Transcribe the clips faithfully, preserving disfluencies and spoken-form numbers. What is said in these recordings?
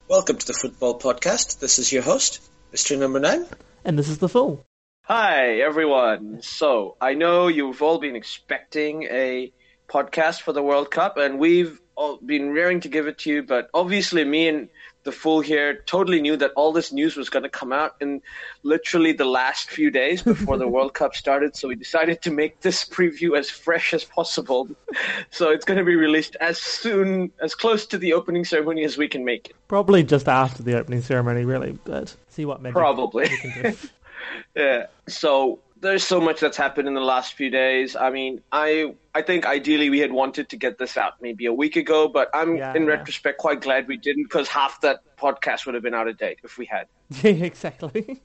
Welcome to the Football Podcast. This is your host, Mister Number Nine. And this is the Fool. Hi, everyone. So, I know you've all been expecting a podcast for the World Cup, and we've all been raring to give it to you, but obviously me and the Fool here totally knew that all this news was going to come out in literally the last few days before the World Cup started, so we decided to make this preview as fresh as possible. So it's going to be released as soon, as close to the opening ceremony as we can make it. Probably just after the opening ceremony, really, but see what magic Probably. we can do. Yeah, so there's so much that's happened in the last few days. I mean, I I think ideally we had wanted to get this out maybe a week ago, but I'm, Yeah, in yeah. retrospect, quite glad we didn't, because half that podcast would have been out of date if we had. Yeah, exactly.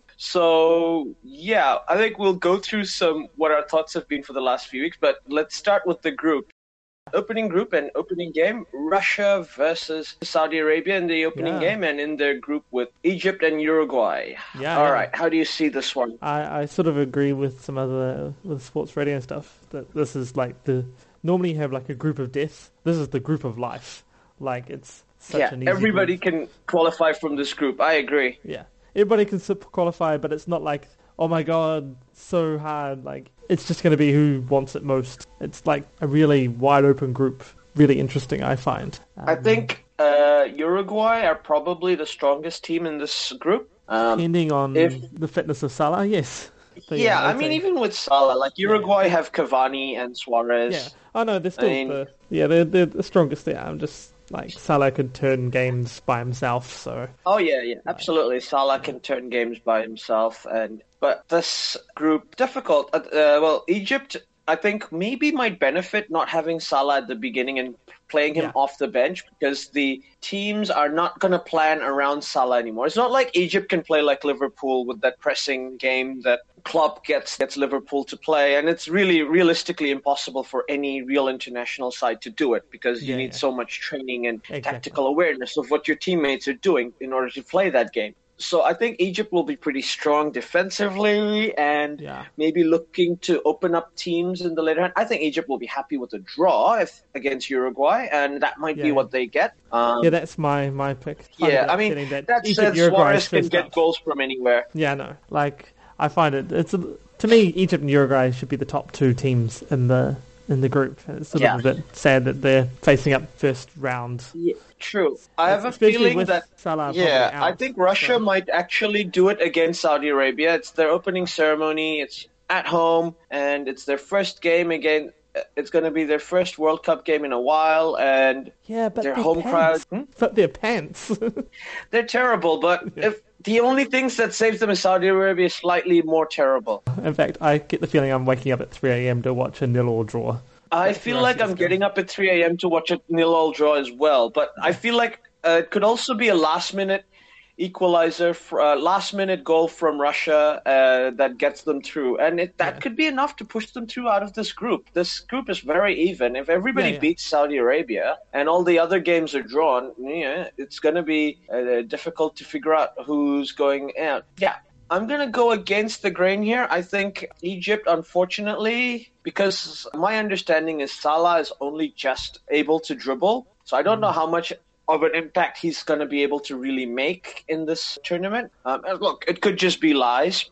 So, yeah, I think we'll go through some what our thoughts have been for the last few weeks, but let's start with the group. Opening group and opening game, Russia versus Saudi Arabia in the opening Yeah. game, and in their group with Egypt and Uruguay. Yeah, All yeah. right, how do you see this one? I, I sort of agree with some other with sports radio and stuff that this is like the normally you have like a group of death. This is the group of life. Like it's such Yeah, an easy everybody group. can qualify from this group. I agree. Yeah, everybody can sup- qualify, but it's not like oh my god, so hard. Like it's just going to be who wants it most. It's like a really wide open group. Really interesting, I find. I Um, think uh, Uruguay are probably the strongest team in this group. Um, depending on if- the fitness of Salah, yes. But yeah, I I'd mean, say- even with Salah, like Uruguay have Cavani and Suarez. Yeah. Oh no, they're still I mean- the yeah they're they're the strongest there. I'm just like Salah could turn games by himself, so Oh yeah, yeah, absolutely. Salah can turn games by himself, and but this group difficult. Uh, uh, well, Egypt, I think maybe might benefit not having Salah at the beginning and playing him Yeah. off the bench, because the teams are not going to plan around Salah anymore. It's not like Egypt can play like Liverpool with that pressing game that Klopp gets gets Liverpool to play, and it's really realistically impossible for any real international side to do it, because you Yeah, need yeah. so much training and Exactly. tactical awareness of what your teammates are doing in order to play that game. So I think Egypt will be pretty strong defensively, and yeah. maybe looking to open up teams in the later hand. I think Egypt will be happy with a draw if against Uruguay, and that might Yeah. be what they get. Um, Yeah, that's my my pick. Find yeah, it I mean, upsetting that, that Egypt, said, Uruguay Suarez is can first get up. goals from anywhere. Yeah, no, like I find it. It's a, to me, Egypt and Uruguay should be the top two teams in the in the group. And it's sort Yeah. of a bit sad that they're facing up first round. Yeah, true. I have a Especially feeling with that. Salah probably Yeah, out, I think Russia so- might actually do it against Saudi Arabia. It's their opening ceremony. It's at home, and it's their first game again. It's going to be their first World Cup game in a while, and Yeah, but their their home pants. crowd. Hmm? But their pants. They're terrible, but if the only things that saves them is Saudi Arabia is slightly more terrible. In fact, I get the feeling I'm waking up at three a.m. to watch a nil or draw. I That's feel where I like see I'm this getting going. up at three a.m. to watch a nil-all draw as well, but I feel like uh, it could also be a last-minute equalizer, for, uh, last-minute goal from Russia uh, that gets them through, and it, that Yeah. could be enough to push them through out of this group. This group is very even. If everybody Yeah, yeah. beats Saudi Arabia and all the other games are drawn, yeah, it's going to be uh, difficult to figure out who's going out. Yeah. I'm going to go against the grain here. I think Egypt, unfortunately, because my understanding is Salah is only just able to dribble. So I don't know how much of an impact he's going to be able to really make in this tournament. Um, and look, it could just be lies.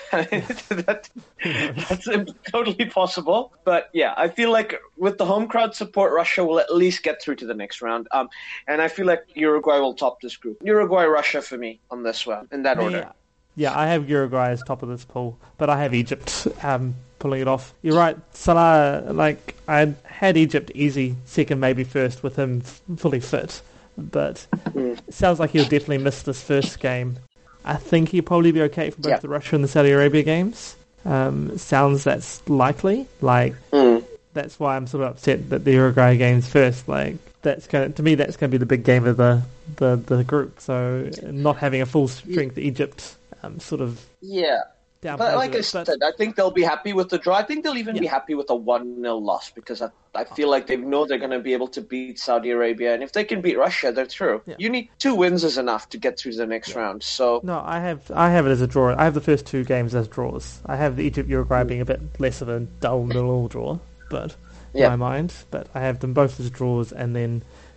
that, that's totally possible. But yeah, I feel like with the home crowd support, Russia will at least get through to the next round. Um, and I feel like Uruguay will top this group. Uruguay, Russia for me on this one, in that order. Yeah. Yeah, I have Uruguay as top of this pool, but I have Egypt um, pulling it off. You're right, Salah, like, I had Egypt easy, second, maybe first, with him f- fully fit. But it sounds like he'll definitely miss this first game. I think he'll probably be okay for both Yeah. the Russia and the Saudi Arabia games. Um, it sounds that's likely. Like, Mm. that's why I'm sort of upset that the Uruguay game's first. Like, that's going to me, that's going to be the big game of the, the, the group. So not having a full strength Egypt um, sort of Yeah. downplays But like it. I But- said, I think they'll be happy with the draw. I think they'll even be Yeah. happy with a one nil loss, because I, I feel like they know they're going to be able to beat Saudi Arabia. And if they can beat Russia, they're through. Yeah. You need two wins is enough to get through to the next round. So No, I have I have it as a draw. I have the first two games as draws. I have the Egypt Uruguay being a bit less of a dull little draw, but in Yeah. my mind. But I have them both as draws, and then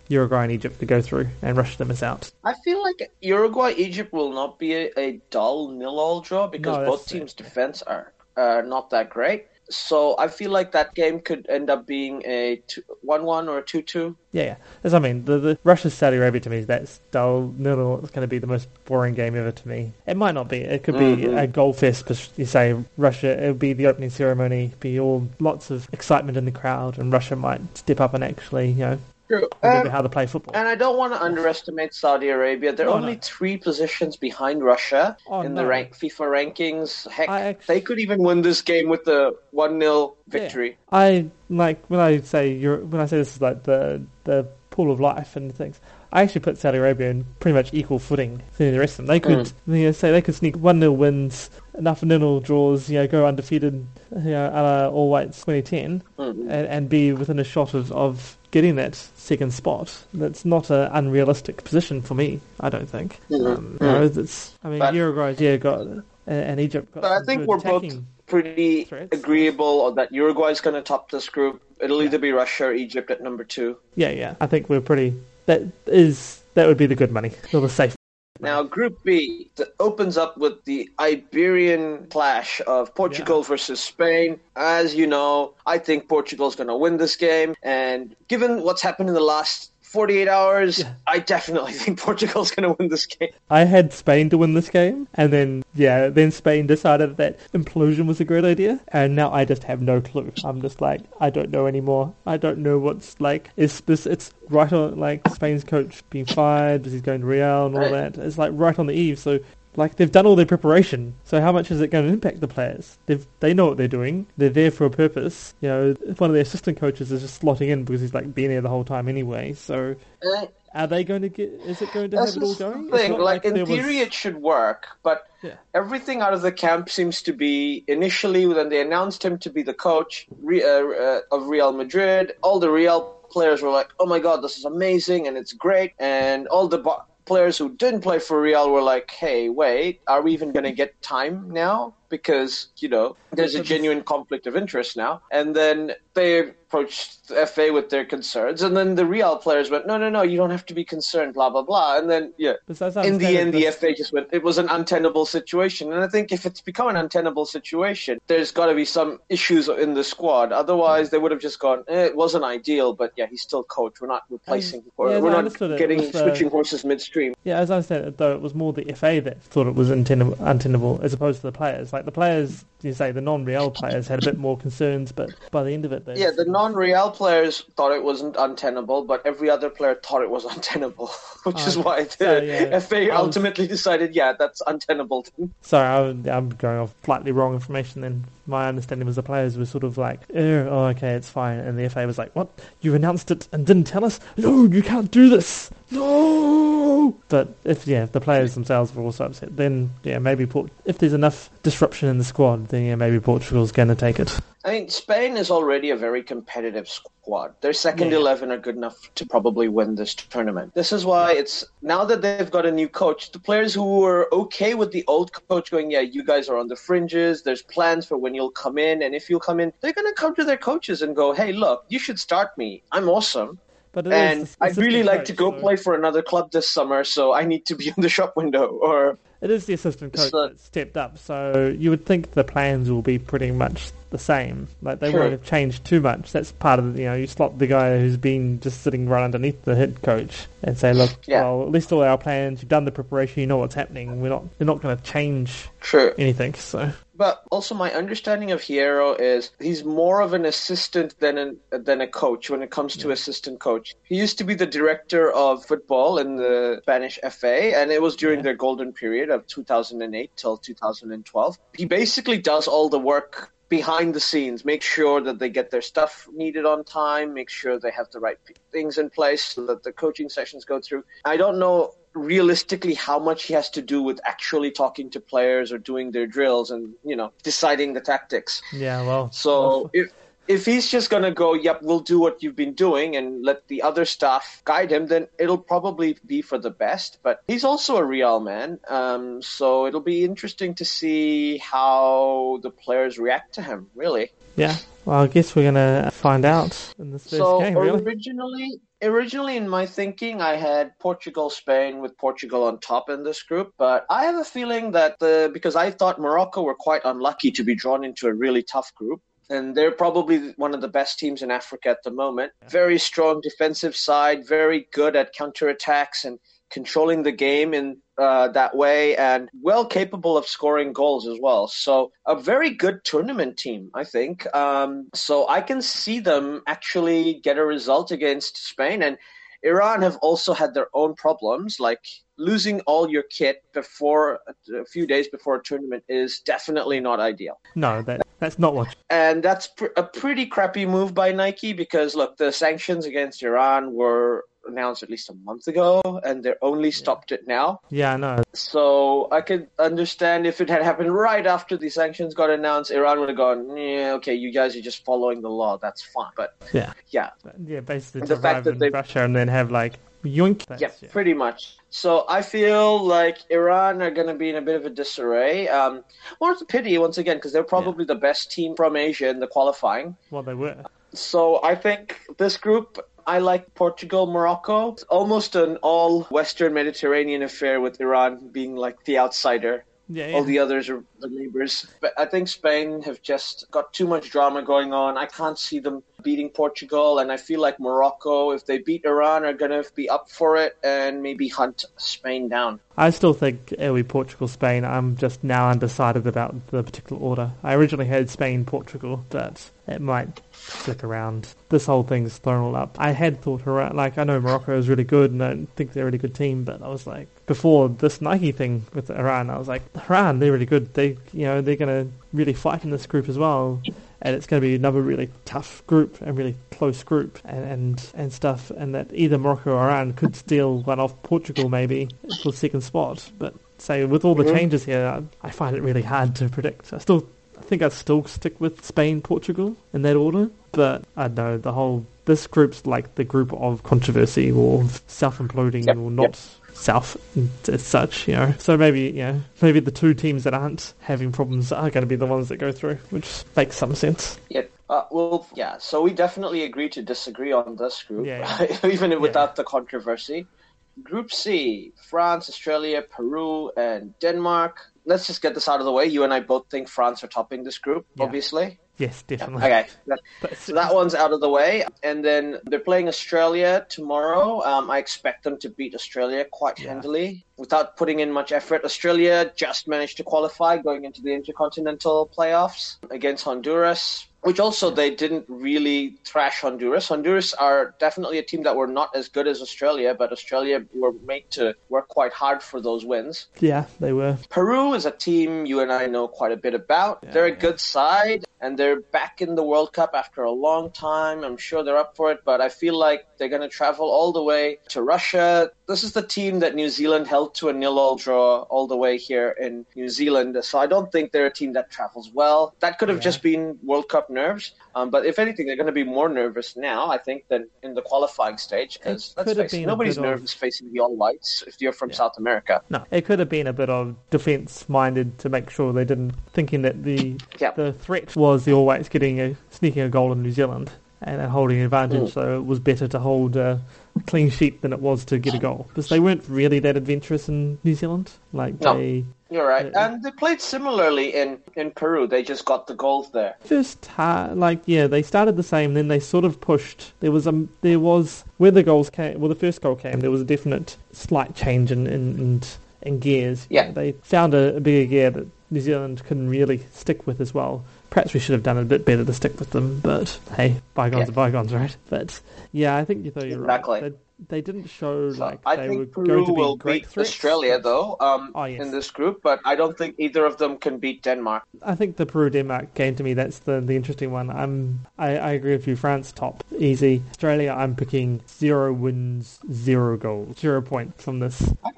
Uruguay and Egypt to go through and Russia to miss out. I feel like Uruguay-Egypt will not be a, a dull nil-all draw because No, both that's- teams' defense are uh, not that great. So I feel like that game could end up being a one-one or a two-two. Yeah, yeah. That's what I mean. The, the Russia-Saudi Arabia, to me, that's dull, nil. It's going to be the most boring game ever to me. It might not be. It could be Mm-hmm. a goal fest, but you say Russia, it would be the opening ceremony, be all lots of excitement in the crowd, and Russia might step up and actually, you know, True. remember Um, how to play football. and I don't want to underestimate Saudi Arabia. They're No, only no. three positions behind Russia Oh, in no. the rank FIFA rankings. Heck, I act- they could even win this game with the one-nil victory. Yeah. I like when I say you're when I say this is like the the pool of life and things. I actually put Saudi Arabia in pretty much equal footing to the rest of them. They could you know, say they could sneak one nil wins, enough nil draws, you know, go undefeated, you know, a la All Whites twenty ten, Mhm. and, and be within a shot of, of getting that second spot. That's not an unrealistic position for me. I don't think. Mhm. Um, you know, that's, I mean, But- Uruguay's yeah got and, and Egypt got. But I some think good we're both attacking- pretty threats. agreeable that Uruguay's going to top this group. It'll either be Russia or Egypt at number two. Yeah, yeah. I think we're pretty. That is that would be the good money, or the safe. Now, Group B that opens up with the Iberian clash of Portugal versus Spain. As you know, I think Portugal's going to win this game. And given what's happened in the last forty-eight hours, Yeah. I definitely think Portugal's going to win this game. I had Spain to win this game, and then yeah, then Spain decided that implosion was a great idea, and now I just have no clue. I'm just like I don't know anymore. I don't know what's like. Is this? It's right on like Spain's coach being fired because he's going to Real and all Right. that. It's like right on the eve. So. Like, they've done all their preparation, so how much is it going to impact the players? They've, they know what they're doing. They're there for a purpose. You know, one of their assistant coaches is just slotting in because he's, like, been there the whole time anyway. So, Uh, are they going to get... Is it going to That's have it all just the going? It's thing. not Like, in there was- theory, it should work, but Yeah. everything out of the camp seems to be initially when they announced him to be the coach re, uh, uh, of Real Madrid. All the Real players were like, "Oh my God, this is amazing and it's great," and all the bo- players who didn't play for Real were like, "Hey, wait, are we even going to get time now?" Because, you know, there's a genuine conflict of interest now. And then they approached the F A with their concerns. And then the Real players went, no, no, no, you don't have to be concerned, blah, blah, blah. And then, yeah, But as I in the understand end, it, the this- F A just went, it was an untenable situation. And I think if it's become an untenable situation, there's got to be some issues in the squad. Otherwise, they would have just gone, eh, it wasn't ideal, but yeah, he's still coach. We're not replacing, or yeah, we're no, I not understood it. It getting, was, uh, switching horses midstream. Yeah, as I understand it, though, it was more the F A that thought it was untenable, untenable as opposed to the players. Like, the players, you say, the non-Real players had a bit more concerns, but by the end of it, they... Yeah, the non-Real players thought it wasn't untenable, but every other player thought it was untenable, which Oh, is why the so, yeah, F A I was- ultimately decided, yeah, that's untenable. Sorry, I, I'm going off slightly wrong information then. My understanding was the players were sort of like, oh, oh, okay, it's fine. And the F A was like, what? You announced it and didn't tell us? No, you can't do this! No! But if, yeah, if the players themselves were also upset, then, yeah, maybe Port- if there's enough disruption in the squad, then, yeah, maybe Portugal's going to take it. I mean, Spain is already a very competitive squad. Their second Yeah. eleven are good enough to probably win this tournament. This is why it's, now that they've got a new coach, the players who were okay with the old coach going, yeah, you guys are on the fringes, there's plans for when you'll come in, and if you'll come in, they're going to come to their coaches and go, hey, look, you should start me. I'm awesome. But it And is the I'd really assistant like coach, to go so- play for another club this summer, so I need to be in the shop window. Or It is the assistant coach So- that stepped up, so you would think the plans will be pretty much the same. Like, they Sure. won't have changed too much. That's part of, you know, you slot the guy who's been just sitting right underneath the head coach and say, look, Yeah. well, at least all our plans, you've done the preparation, you know what's happening. We're not, they're not going to change True. anything, so... But also, my understanding of Hierro is he's more of an assistant than an, than a coach when it comes to assistant coach. He used to be the director of football in the Spanish F A, and it was during Yeah. their golden period of two thousand eight till two thousand twelve. He basically does all the work behind the scenes, make sure that they get their stuff needed on time, make sure they have the right p- things in place so that the coaching sessions go through. I don't know realistically how much he has to do with actually talking to players or doing their drills and, you know, deciding the tactics. Yeah, well... So well, if if he's just going to go, yep, we'll do what you've been doing and let the other staff guide him, then it'll probably be for the best. But he's also a Real man, um, so it'll be interesting to see how the players react to him, really. yeah, well, I guess we're going to find out in this first So game, really. originally, originally in my thinking, I had Portugal, Spain with Portugal on top in this group, but I have a feeling that the because I thought Morocco were quite unlucky to be drawn into a really tough group. And they're probably one of the best teams in Africa at the moment. Very strong defensive side, very good at counterattacks and controlling the game in uh, that way, and well capable of scoring goals as well. So a very good tournament team, I think. Um, so I can see them actually get a result against Spain. And Iran have also had their own problems, like losing all your kit before a few days before a tournament is definitely not ideal. No, that that's not what. And that's pr- a pretty crappy move by Nike because, look, the sanctions against Iran were announced at least a month ago, and they're only stopped it now. Yeah, I know. So I could understand if it had happened right after the sanctions got announced, Iran would have gone, yeah, okay, you guys are just following the law, that's fine. But yeah, yeah, yeah, basically the fact that in they Russia and then have like yoink. Yeah, yeah, pretty much. So I feel like Iran are going to be in a bit of a disarray. Um, well, it's a pity once again because they're probably yeah. the best team from Asia in the qualifying. Well, they were. So I think this group, I like Portugal, Morocco. It's almost an all Western Mediterranean affair with Iran being like the outsider. Yeah, yeah. All the others are the neighbors. But I think Spain have just got too much drama going on. I can't see them beating Portugal, and I feel like Morocco, if they beat Iran, are going to be up for it and maybe hunt Spain down. I still think it'll be Portugal, Spain. I'm just now undecided about the particular order. I originally had Spain, Portugal, but it might flick around. This whole thing's thrown all up. I had thought around, like, I know Morocco is really good, and I think they're a really good team, but I was like, before this Nike thing with Iran, I was like, Iran, they're really good. They, you know, they're going to really fight in this group as well. And it's going to be another really tough group, a really close group, and, and and stuff. And that either Morocco or Iran could steal one off Portugal maybe for the second spot. But say with all the mm-hmm. changes here, I, I find it really hard to predict. I still, I think I'd still stick with Spain, Portugal in that order. But I don't know, the whole this group's like the group of controversy or self-imploding yep, or not. Yep. South as such, you know. So maybe, you know, maybe the two teams that aren't having problems are going to be the ones that go through, which makes some sense. Yeah. Uh, well, yeah. So we definitely agree to disagree on this group, yeah, yeah. even yeah. without the controversy. Group C: France, Australia, Peru, and Denmark. Let's just get this out of the way. You and I both think France are topping this group, yeah. obviously. Yes, definitely. Okay, that, so that one's out of the way. And then they're playing Australia tomorrow. Um, I expect them to beat Australia quite yeah. handily without putting in much effort. Australia just managed to qualify going into the Intercontinental playoffs against Honduras, which also they didn't really thrash Honduras. Honduras are definitely a team that were not as good as Australia, but Australia were made to work quite hard for those wins. Yeah, they were. Peru is a team you and I know quite a bit about. Yeah, they're a yeah. good side, and they're back in the World Cup after a long time. I'm sure they're up for it, but I feel like they're going to travel all the way to Russia. This is the team that New Zealand held to a nil-all draw all the way here in New Zealand, so I don't think they're a team that travels well. That could have yeah. just been World Cup nerves, um, but if anything, they're going to be more nervous now, I think, than in the qualifying stage, because let's face it, nobody's nervous of... facing the All Whites if you're from yeah. South America. No, it could have been a bit of defence-minded to make sure they didn't, thinking that the yeah. the threat was the All Whites getting a, sneaking a goal in New Zealand and, and holding an advantage, mm. so it was better to hold a clean sheet than it was to get a goal, because they weren't really that adventurous in New Zealand. Like no. they... You're right. Uh, and they played similarly in, in Peru. They just got the goals there. First, uh, like, yeah, they started the same, then they sort of pushed. There was, a, there was where the goals came, well, the first goal came, there was a definite slight change in, in, in, in gears. Yeah. They found a, a bigger gear that New Zealand couldn't really stick with as well. Perhaps we should have done a bit better to stick with them, but hey, bygones yeah. are bygones, right? But yeah, I think you thought you're exactly. right. They, they didn't show so like I they think were Peru going to be will great beat threats. Australia, though, um, oh, yes. in this group, but I don't think either of them can beat Denmark. I think the Peru-Denmark game, to me, that's the the interesting one. I'm, I, I agree with you. France, top, easy. Australia, I'm picking zero wins, zero goals, zero points from this. I don't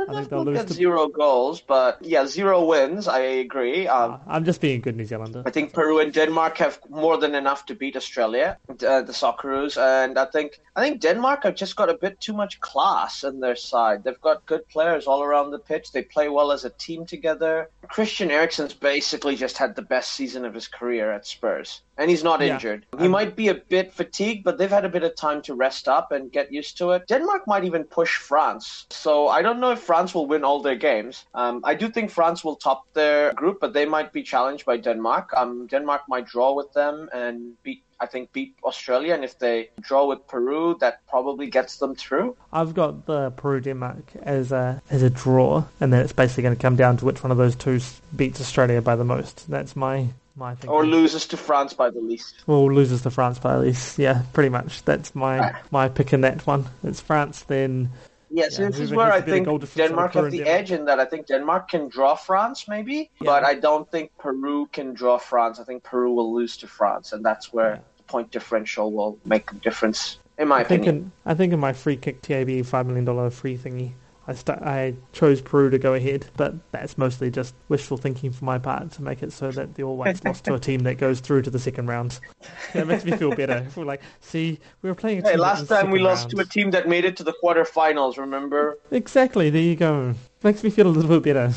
I think they'll look lose at to... zero goals, but yeah, zero wins. I agree. Um, Uh, I'm just being a good New Zealander. I think Peru and Denmark have more than enough to beat Australia, uh, the Socceroos, and I think I think Denmark have just got a bit too much class in their side. They've got good players all around the pitch. They play well as a team together. Christian Eriksen's basically just had the best season of his career at Spurs, and he's not Yeah. injured. He Um, might be a bit fatigued, but they've had a bit of time to rest up and get used to it. Denmark might even push France, so I don't know if France will win all their games. Um, I do think France will top their group, but they might be challenged by Denmark. Um, Denmark might draw with them and beat, I think, beat Australia, and if they draw with Peru, that probably gets them through. I've got the Peru-Denmark as a as a draw, and then it's basically going to come down to which one of those two s- beats Australia by the most. That's my my thing. Or loses to France by the least. Well, loses to France by at least. Yeah, pretty much. That's my my pick in that one. It's France, then... Yes, Yeah, this is whoever where gets I a better think goal difference Denmark over have Peru the and edge in that I think Denmark can draw France, maybe, Yeah. but I don't think Peru can draw France. I think Peru will lose to France, and that's where Yeah. the point differential will make a difference, in my I think opinion. in I think in my free kick T A B five million dollar free thingy, I st- I chose Peru to go ahead, but that's mostly just wishful thinking for my part to make it so that the All Whites lost to a team that goes through to the second round. That makes me feel better. We're like, see, we were playing. A team Hey, that last was time we second lost round. to a team that made it to the quarterfinals, remember? Exactly. There you go. Makes me feel a little bit better.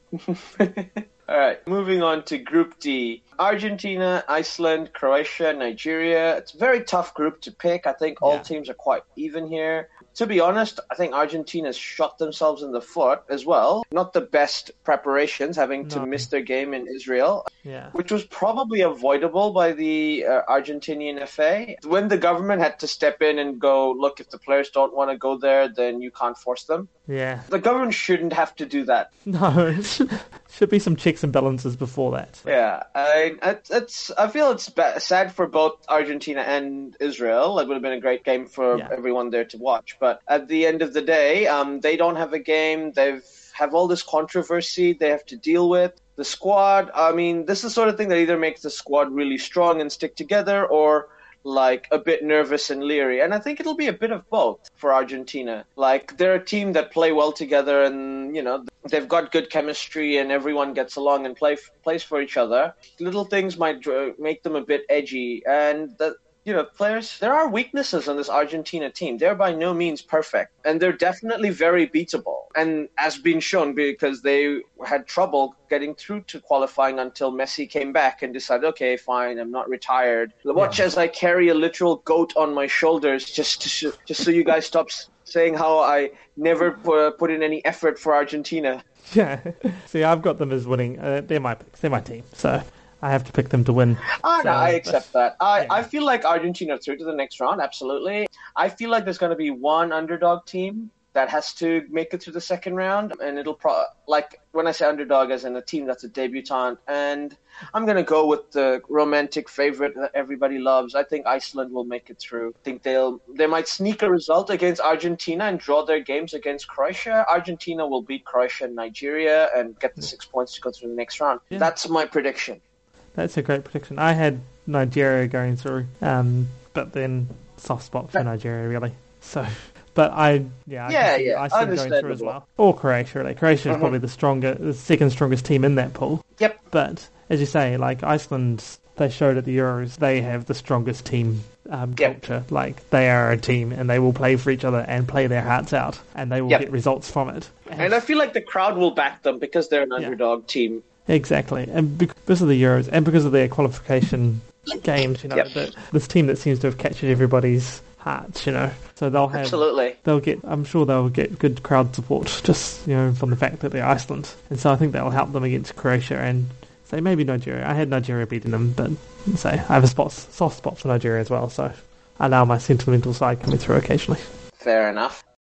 All right, moving on to Group D. Argentina, Iceland, Croatia, Nigeria. It's a very tough group to pick. I think all Yeah. teams are quite even here. To be honest, I think Argentina's shot themselves in the foot as well. Not the best preparations, having to No. miss their game in Israel, Yeah. which was probably avoidable by the uh, Argentinian F A. When the government had to step in and go, look, if the players don't want to go there, then you can't force them. Yeah. The government shouldn't have to do that. No. Should be some checks and balances before that. Yeah, I, it's, it's, I feel it's ba- sad for both Argentina and Israel. It would have been a great game for Yeah. everyone there to watch. But at the end of the day, um, they don't have a game. They've have all this controversy they have to deal with. The squad, I mean, this is the sort of thing that either makes the squad really strong and stick together, or like a bit nervous and leery. And I think it'll be a bit of both for Argentina. Like, they're a team that play well together, and, you know, they've got good chemistry and everyone gets along and play plays for each other. Little things might uh, make them a bit edgy. And, the, you know, players, there are weaknesses on this Argentina team. They're by no means perfect. And they're definitely very beatable. And as been shown, because they had trouble getting through to qualifying until Messi came back and decided, okay, fine, I'm not retired. Watch Yeah. as I carry a literal goat on my shoulders, just to sh- just so you guys stop s- saying how I never pu- put in any effort for Argentina. Yeah. See, I've got them as winning. Uh, they're my picks. They're my team. So I have to pick them to win. Ah, So, no, I accept that. I, yeah. I feel like Argentina through to the next round, absolutely. I feel like there's going to be one underdog team that has to make it through the second round, and it'll pro like when I say underdog, as in a team that's a debutant, and I'm gonna go with the romantic favorite that everybody loves. I think Iceland will make it through. I think they'll they might sneak a result against Argentina and draw their games against Croatia. Argentina will beat Croatia and Nigeria and get the six points to go through the next round. Yeah. That's my prediction. That's a great prediction. I had Nigeria going through, um, but then soft spot for Nigeria, really. So, but I, yeah, I Yeah, can see yeah, Iceland going through as understandable. well. Or Croatia, really. Croatia is Mhm. probably the stronger, the second strongest team in that pool. Yep. But as you say, like Iceland, they showed at the Euros, they have the strongest team um, Yep. culture. Like they are a team, and they will play for each other and play their hearts out, and they will Yep. get results from it. And I feel like the crowd will back them because they're an Yeah. underdog team. Exactly, and because of the Euros and because of their qualification games, you know, Yep. the, this team that seems to have captured everybody's hearts, you know, so they'll have, Absolutely. they'll get, I'm sure they'll get good crowd support just, you know, from the fact that they're Iceland, and so I think that'll help them against Croatia and say maybe Nigeria. I had Nigeria beating them, but say I have a spot, soft spot for Nigeria as well, so I allow my sentimental side coming through occasionally. Fair enough.